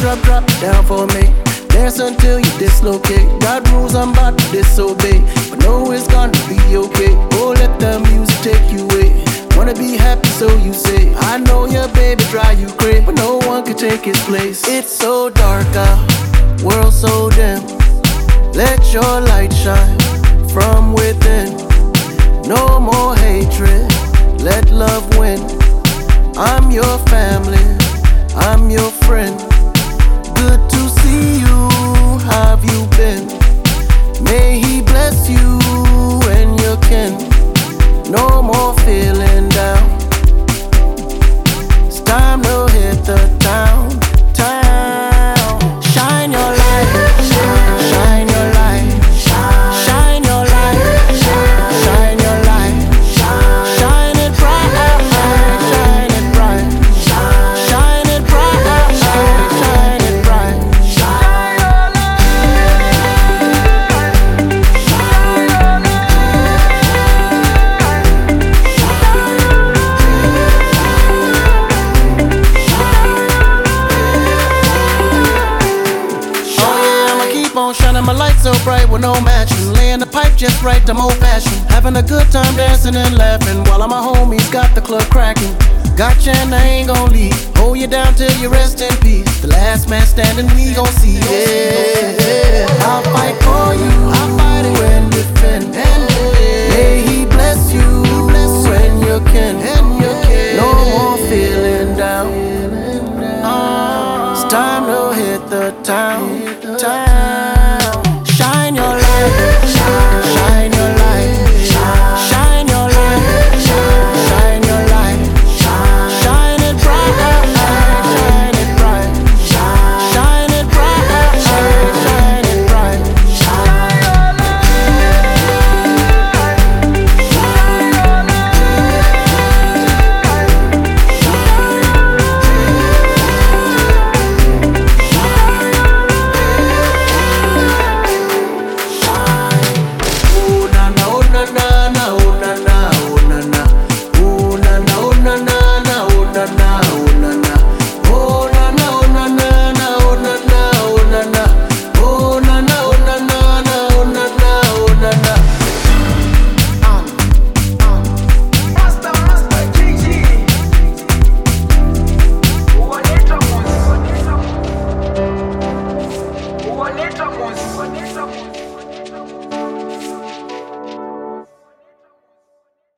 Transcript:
drop it down for me. Dance until you dislocate. Got rules I'm about to disobey, but know it's gonna be okay. Oh, let the music take you away. Wanna be happy, so you say. I know your baby drive you crazy, but no one can take his place. It's so dark out, world so dim. Let your light shine from within. No more hatred, let love win. I'm your family, I'm your friend. Good to see you, how have you been? May he bless you and your kin. No more feeling down. It's time to hit the town. Shine your light, shine your light, shine your light, shine your light, shine it bright, shine it bright, shine it bright, shine it bright. Shine your on shining my light so bright with no matching. Laying the pipe just right, I'm old fashioned. Having a good time dancing and laughing while all my homies got the club cracking. Gotcha and I ain't gon' leave. Hold you down till you rest in peace. The last man standing, we gon' see. Yeah, I'll fight for you, I'll fight it when defend. May he bless you when you can. No more feeling down. It's time to hit the town.